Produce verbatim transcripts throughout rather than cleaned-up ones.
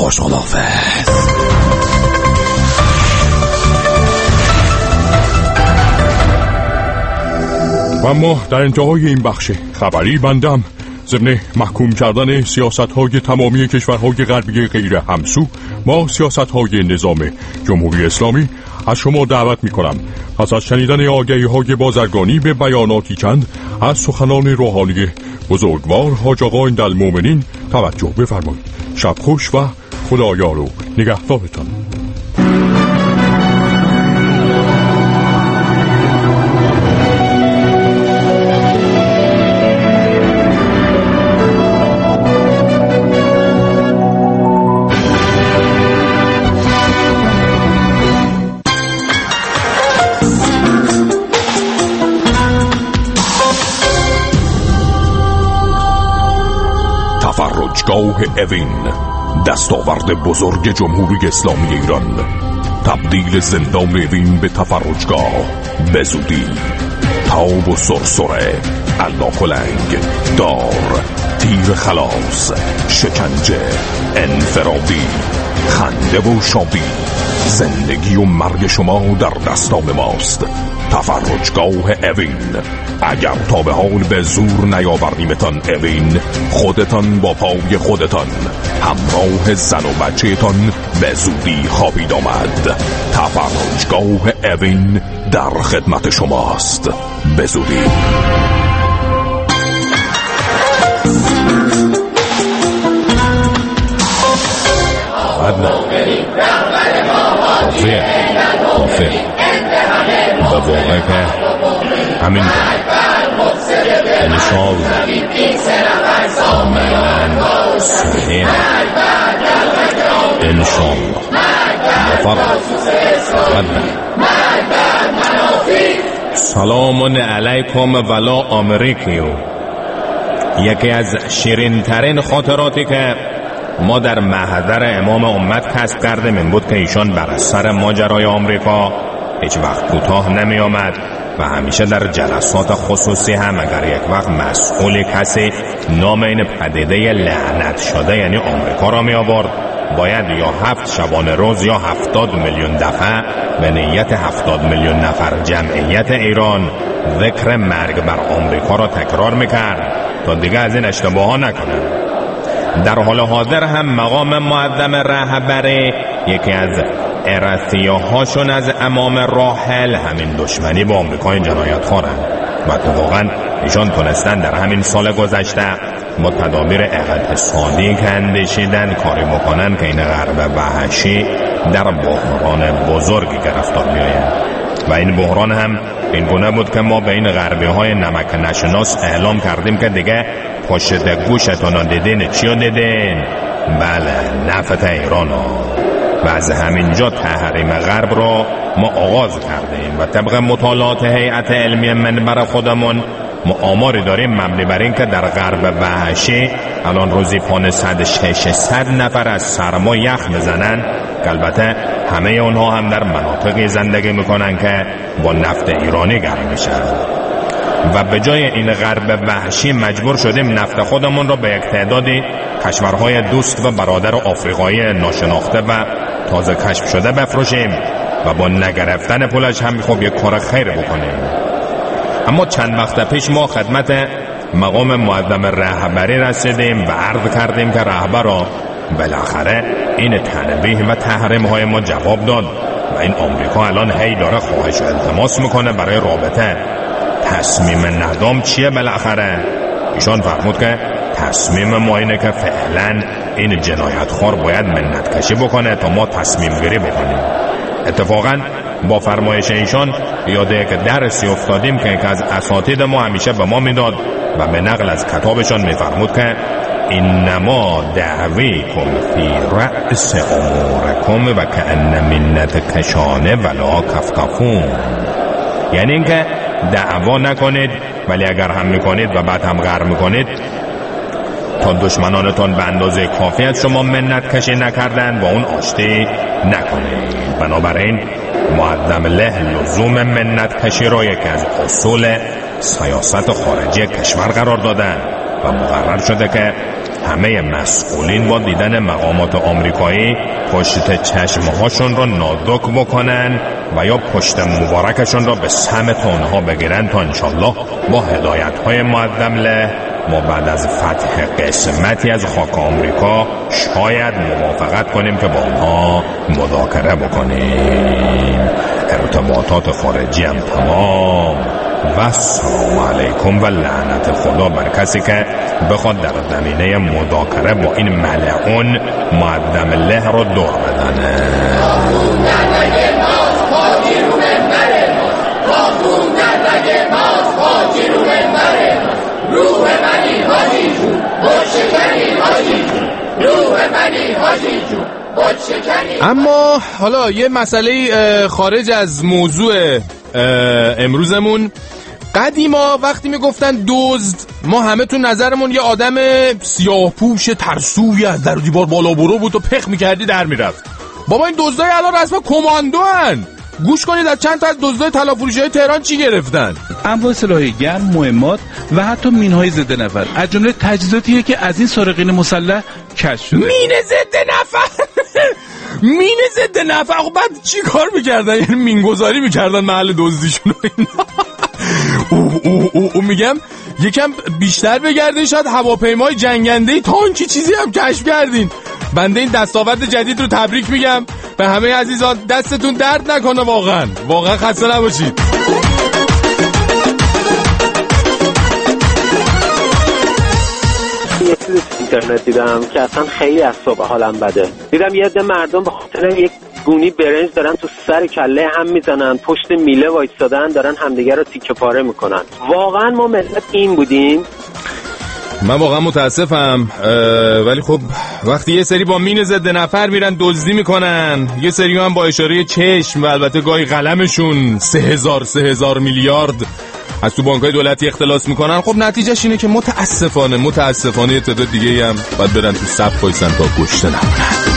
خوشالافظ. و ما در انتهای این بخش خبری بندم ضمن محکوم کردن سیاست‌های تمامی کشورهای غربی غیر همسو با سیاست‌های نظام جمهوری اسلامی از شما دعوت می‌کنم پس از شنیدن آگهی‌های بازرگانی به بیاناتی چند از سخنان روحانی بزرگوار حاج آقا عندالمؤمنین توجه بفرمایید. شب خوش و خدایار و نگهدارتان. تفرجگاه اوین، دستاورد بزرگ جمهوری اسلامی ایران. تبدیل زندان اوین به تفرجگاه به زودی. تاب و سرسره، الاکلنگ، دار، تیر خلاص، شکنجه، انفرادی، خنده و شادی. زندگی و مرگ شما در دستان ماست. تفرجگاه اوین. اگر تا به حال به زور نیاوردیمتان اوین، خودتان با پای خودتان همراه زن و بچه‌تان به زودی خوابید آمد. تفرجگاه اوین در خدمت شماست. به زودی. با واقعه که همین انشال کاملا صحیح انشال مفرد سلام علیکم ولا آمریکیو. یکی از شیرین ترین خاطراتی که ما در محضر امام امت کسب کردیم این بود که ایشان بر سر ماجرای آمریکا هیچ وقت کوتاه نمی آمد و همیشه در جلسات خصوصی هم اگر یک وقت مسئول کسی نام این پدیده لعنت شده یعنی آمریکا را می آورد، باید یا هفت شبانه روز یا هفتاد میلیون دفعه به نیت هفتاد میلیون نفر جمعیت ایران ذکر مرگ بر آمریکا را تکرار میکرد تا دیگه از این اشتباه ها نکنه. در حال حاضر هم مقام معظم رهبری یکی از ارثیه‌هاشون از امام راحل همین دشمنی با آمریکا جنایت خوارن و اتفاقا ایشان تونستن در همین سال گذشته با تدابیر اقتصادی که اندیشیدن کاری بکنن که این غرب وحشی در بحران بزرگی گرفتار بیاید و این بحران هم این گونه بود که ما به این غربی های نمک نشناس اعلام کردیم که دیگه پشت گوشتون رو دیدین. چی رو دیدین؟ بله، نفت ایران ها. و از همینجا تحریم غرب رو ما آغاز کردیم و طبق مطالعات هیئت علمی منبر خودمون ما آماری داریم مبنی بر این که در غرب وحشی الان روزی پانصد ششصد نفر از سرما یخ بزنن که البته همه اونها هم در مناطقی زندگی میکنن که با نفت ایرانی گرم میشن و به جای این غرب وحشی مجبور شدیم نفت خودمون رو به یک تعدادی کشورهای دوست و برادر آفریقایی ناشناخته و تازه کشف شده بفروشیم و با نگرفتن پولش هم خب یک کار خیر بکنیم. اما چند وقت پیش ما خدمت مقام معظم رهبری رسیدیم و عرض کردیم که رهبر را بالاخره این تنبیه و تحریم های ما جواب داد و این آمریکا الان هی داره خواهش و التماس میکنه برای رابطه. تصمیم ندام چیه بالاخره؟ ایشان فرمود که تصمیم ما اینه که فعلا این جنایتخوار باید منت کشی بکنه تا ما تصمیم گیری بکنیم. اتفاقا با فرمایش ایشان یاده یک درسی افتادیم که یک از اساتید ما همیشه به ما میداد و به نقل از کتابشان میفرمود که اینما دعویکم فی رأس امورکم و کأن منت کشانه ولا کفکفون، یعنی اینکه دعوا نکنید ولی اگر هم میکنید و بعد هم غر میکنید تا دشمنانتون به اندازه کافی از شما منت کشی نکردن با اون آشتی نکنید. بنابراین معظم له لزوم منت کشی را یکی از اصول سیاست خارجی کشور قرار دادن و مقرر شده که همه مسئولین با دیدن مقامات آمریکایی پشت چشمهاشون را نازک بکنن و یا پشت مبارکشون را به سمت اونها بگیرن تا انشالله با هدایت‌های معظم له ما بعد از فتح قسمتی از خاک آمریکا شاید موافقت کنیم که با اونها مذاکره بکنیم. ارتباطات خارجی هم تمام و سلام علیکم و لعنت خدا بر کسی که بخواد در زمینه مذاکره با این ملعون معظم له رو دور بدنه. روح منی حاجی جون بود شکنی حاجی جون روح منی حاجی جون بود شکنی. اما حالا یه مسئله خارج از موضوع امروزمون، قدیما وقتی میگفتن دزد ما همه تو نظرمون یه آدم سیاه پوش ترسوی از در و دیوار بالا برو بود و پخ میکردی در میرفت. بابا این دزدای الان رسما کماندو هن. گوش کنید از چند تا از دزدای طلافروشی‌های تهران چی گرفتن. انواع سلاح گرم، مهمات و حتی مین‌های ضد نفر از جمله تجهیزاتیه که از این سارقین مسلح کشف شده. مین ضد نفر مین ضد نفر خب بعد چی کار میکردن؟ یعنی مینگذاری میکردن محل دزدیشون اینا. او او او او میگم یکم بیشتر بگردین، شاید هواپیمای جنگنده تانکی چیزی هم کشف کردین. بنده این دستاورد جدید رو تبریک میگم به همه عزیزان، دستتون درد نکنه، واقعا واقعا خسته نباشید. یه چیزی تو اینترنت دیدم که اصلا خیلی اعصاب حالم بده. دیدم یه عده مردم به خاطر یک گونی برنج دارن تو سر کله هم میزنن، پشت میله وایسادن دارن همدیگه رو تیکه پاره میکنن. واقعا ما ملت این بودیم؟ من واقعا متاسفم، ولی خب وقتی یه سری با مین ضد نفر میرن دزدی میکنن، یه سری هم با اشاره چشم و البته گاهی قلمشون سه هزار سه هزار میلیارد از تو بانک‌های دولتی اختلاس میکنن، خب نتیجهش اینه که متاسفانه متاسفانه یه تعداد دیگه هم باید برن تو صف وایسن تا گشته نمونن.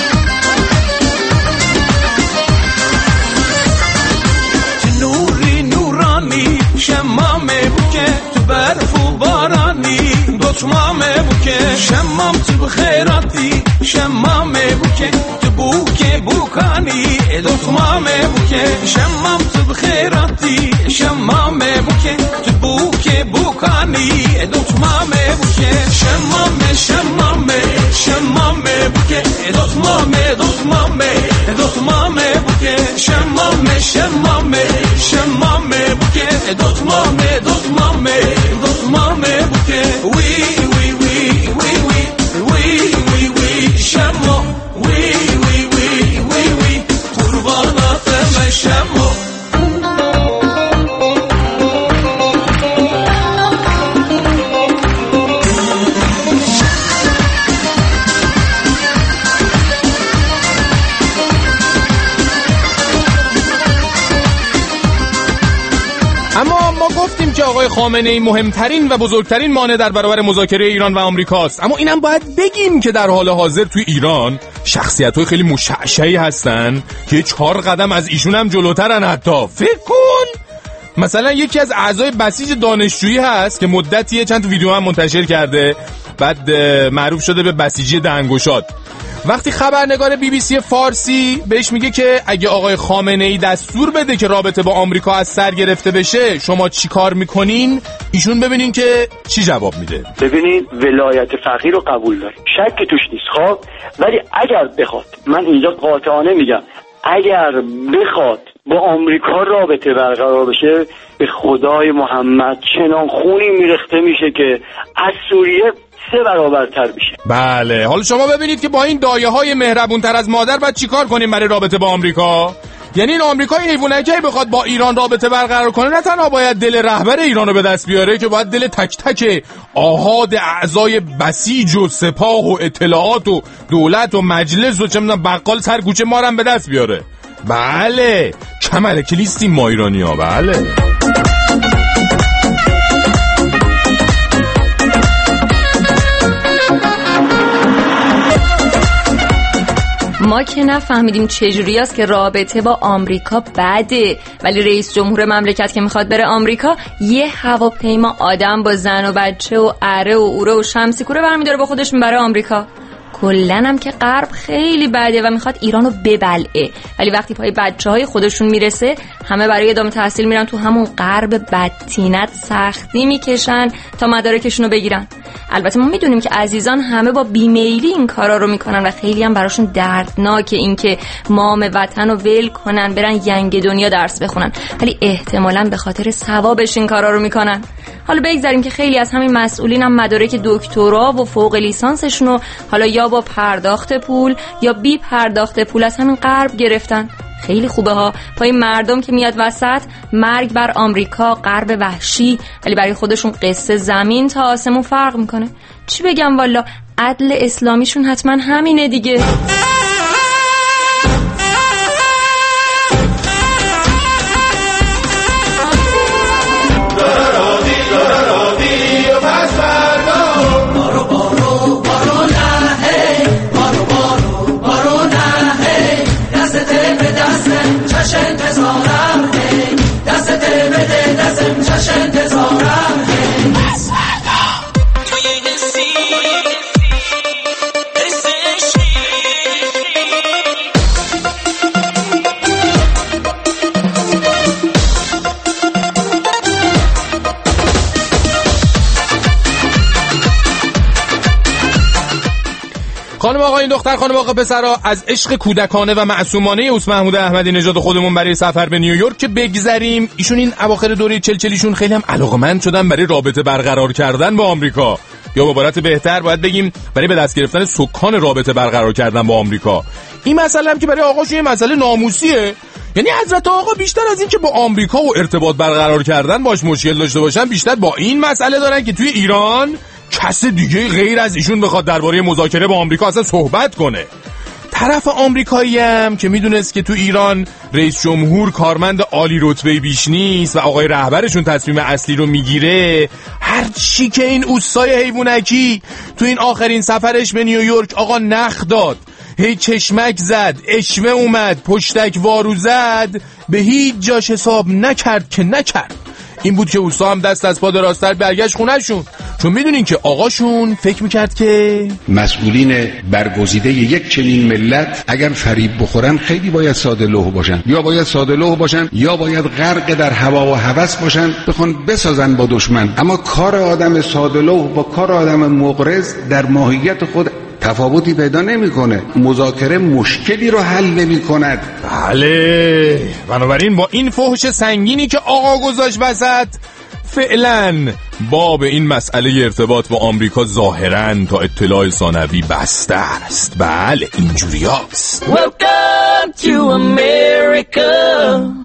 نوری نورانی شمامه بوکه تو برف و بارانی دوتمامه بوکه شمام تو بخیراتی شمامه بوکه تو بوکه بوکانی دوتمامه بوکه شمام تو بخیراتی شمامه بوکه تو بوکه بوکانی دوتمامه بوکه شمامه شمامه شمامه بوکه دوتمامه دوتمامه دوتمامه بوکه شمامه شمامه شمامه بوکه دوتمامه دوتمامه دوتمامه بوکه وی وی وی وی وی وی وی وی شما وی وی وی وی وی قربانات من شما. اما ما گفتیم که آقای خامنه‌ای مهمترین و بزرگترین مانع در برابر مذاکره ایران و آمریکاست، اما اینم باید بگیم که در حال حاضر توی ایران شخصیت‌های خیلی مشعشعی هستن که چهار قدم از ایشون هم جلوترن. حتی فکر کن مثلا یکی از اعضای بسیج دانشجویی هست که مدتیه چند تا ویدیو هم منتشر کرده، بعد معروف شده به بسیجی دهنگشاد. وقتی خبرنگار بی بی سی فارسی بهش میگه که اگه آقای خامنه‌ای دستور بده که رابطه با آمریکا از سر گرفته بشه شما چی کار میکنین، ایشون ببینین که چی جواب میده. ببینید ولایت فقیه رو قبول داره، شک توش نیست. خب ولی اگر بخواد، من اینجا قاطعانه میگم، اگر بخواد با آمریکا رابطه برقرار بشه به خدای محمد چنان خونی میرخته میشه که از سوریه سه برابرتر میشه. بله، حالا شما ببینید که با این دایه های مهربون تر از مادر باید چی کار کنیم برای رابطه با آمریکا؟ یعنی این آمریکای حیوانکی بخواد با ایران رابطه برقرار کنه نه تنها باید دل رهبر ایران رو به دست بیاره که باید دل تک تک آحاد اعضای بسیج و سپاه و اطلاعات و دولت و مجلس و چه میدونم بقال سر کوچه ما رو به دست بیاره. بله، کمال کلیستیم ما ایرانی‌ها. بله. ما که نفهمیدیم چجوری است که رابطه با آمریکا بده، ولی رئیس جمهور مملکت که میخواد بره آمریکا یه هواپیما آدم با زن و بچه و اره و اوره و شمسی کوره برمیداره با خودش میبره آمریکا. کلن هم که غرب خیلی بده و میخواد ایرانو ببلعه، ولی وقتی پای بچه های خودشون میرسه همه برای ادامه تحصیل میرن تو همون غرب بدتینت، سختی میکشن تا مدارکشونو بگیرن. البته ما میدونیم که عزیزان همه با بیمیلی این کارا رو میکنن و خیلی هم براشون دردناکه این که مام وطن رو ول کنن برن ینگ دنیا درس بخونن، ولی احتمالاً به خاطر ثوابش این کارا رو میکنن. حالا بگذاریم که خیلی از همین مسئولین هم مدارک دکترا و فوق لیسانسشون حالا یا با پرداخت پول یا بی پرداخت پول از همین غرب گرفتن. خیلی خوبه ها، پای مردم که میاد وسط مرگ بر آمریکا، غرب وحشی، ولی برای خودشون قصه زمین تا آسمون فرق میکنه. چی بگم والا، عدل اسلامیشون حتما همینه دیگه. خانم آقا این دختر خانم آقا پسرا، از عشق کودکانه و معصومانه اوس محمود احمدی نژاد خودمون برای سفر به نیویورک که بگذریم، ایشون این اواخر دوره چلچلیشون خیلی هم علاقمند شدن برای رابطه برقرار کردن با آمریکا، یا به عبارت بهتر باید بگیم برای به دست گرفتن سکان رابطه برقرار کردن با آمریکا. این مسئله هم که برای آقاشون یه مسئله ناموسیه، یعنی حضرت آقا بیشتر از این که با آمریکا و ارتباط برقرار کردن باش مشکل داشته باشن، بیشتر با این مسئله دارن که توی ایران کس دیگه غیر از ایشون بخواد درباره مذاکره با آمریکا اصلا صحبت کنه. طرف آمریکایی هم که میدونست که تو ایران رئیس جمهور کارمند عالی رتبه بیش نیست و آقای رهبرشون تصمیم اصلی رو میگیره، هر چی که این اوستای حیوانکی تو این آخرین سفرش به نیویورک آقا نخ داد، هی چشمک زد، اشوه اومد، پشتک وارو زد، به هیچ جاش حساب نکرد که نکرد. این بود که اوستا هم دست از پا دراستر برگشت خونه‌شون، چون میدونین که آقاشون فکر میکرد که مسئولین برگزیده یک چنین ملت اگر فریب بخورن خیلی باید ساده لوح باشن، یا باید ساده لوح باشن یا باید غرق در هوا و هوس باشن بخوان بسازن با دشمن. اما کار آدم ساده لوح با کار آدم مغرض در ماهیت خود تفاوتی پیدا نمیکنه. مذاکره مشکلی رو حل نمیکند. بله، بنابراین با این فحش سنگینی که آقا گذاشت وسط، فعلا باب این مسئله ارتباط با آمریکا ظاهراً تا اطلاع ثانوی بسته است. بله اینجوری هست. Welcome to America.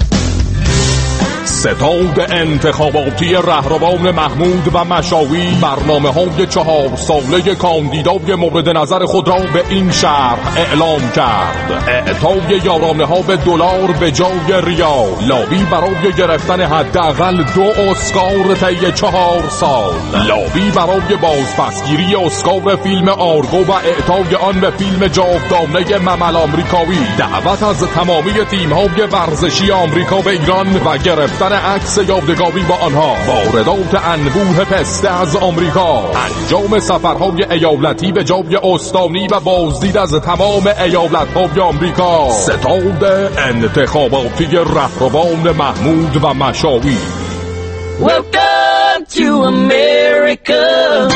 ستاد انتخاباتی رهروان محمود و مشاوی برنامه های چهار ساله کاندیدای مورد نظر خود را به این شهر اعلام کرد. اعطای یارانه ها به دلار به جای ریال، لابی برای گرفتن حداقل دو اسکار طی چهار سال، لابی برای بازپسگیری اسکار فیلم آرگو و اعطای آن به فیلم جاودانه ممل آمریکایی، دعوت از تمامی تیم های ورزشی آمریکا به ایران و گرفتن عکس یادگاری با آنها، واردات انبوه پسته از آمریکا، انجام سفرهای ایالتی به جای استانی و بازدید از تمام ایالت‌های آمریکا. ستاد انتخاباتی رهروان محمود و مشاوی. Welcome to America.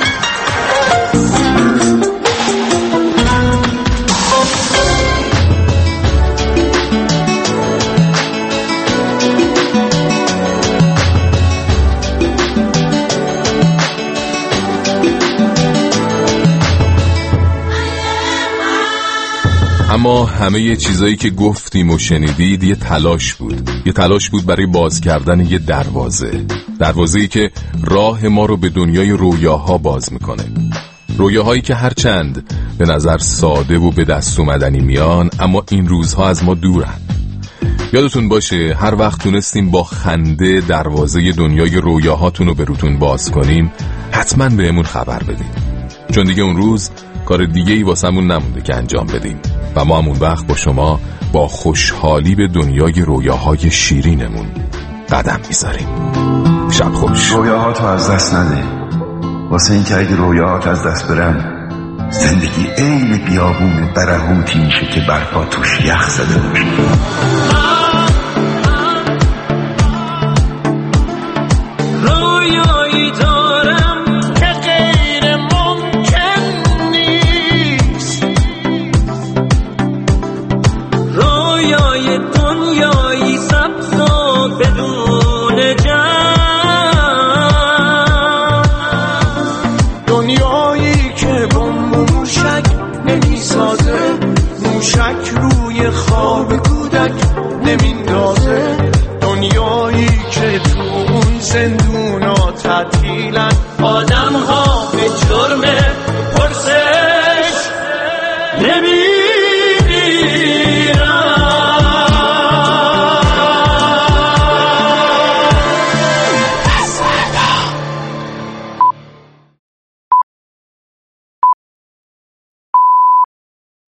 اما همه چیزایی که گفتیم و شنیدید یه تلاش بود، یه تلاش بود برای باز کردن یه دروازه، دروازه‌ای که راه ما رو به دنیای رویاها باز میکنه. رویاهایی که هرچند به نظر ساده و به دست اومدنی میان، اما این روزها از ما دورن. یادتون باشه هر وقت تونستیم با خنده دروازه دنیای رویاهاتون رو به روتون باز کنیم، حتما بهمون خبر بدین، چون دیگه اون روز کار دیگه ای واسمون نمونده که انجام بدیم و ما همون وقت با شما با خوشحالی به دنیای رویاهای شیرینمون قدم میذاریم. شب خوش. رویاهاتو از دست نده، واسه این که اگه رویاهات از دست برن زندگی عین بیابون برهوتی میشه که برفا توش یخ زده باشه. رویایی دارم که غیر ممکن نیست، رویای دنیایی سبز و بدون جنگ، دنیایی که با موشک نمیسازه، موشک روی خواب کودک نمیندازه، دنیایی که تو اون زندونا تعطیلن آدم ها به جرم پرسش نمی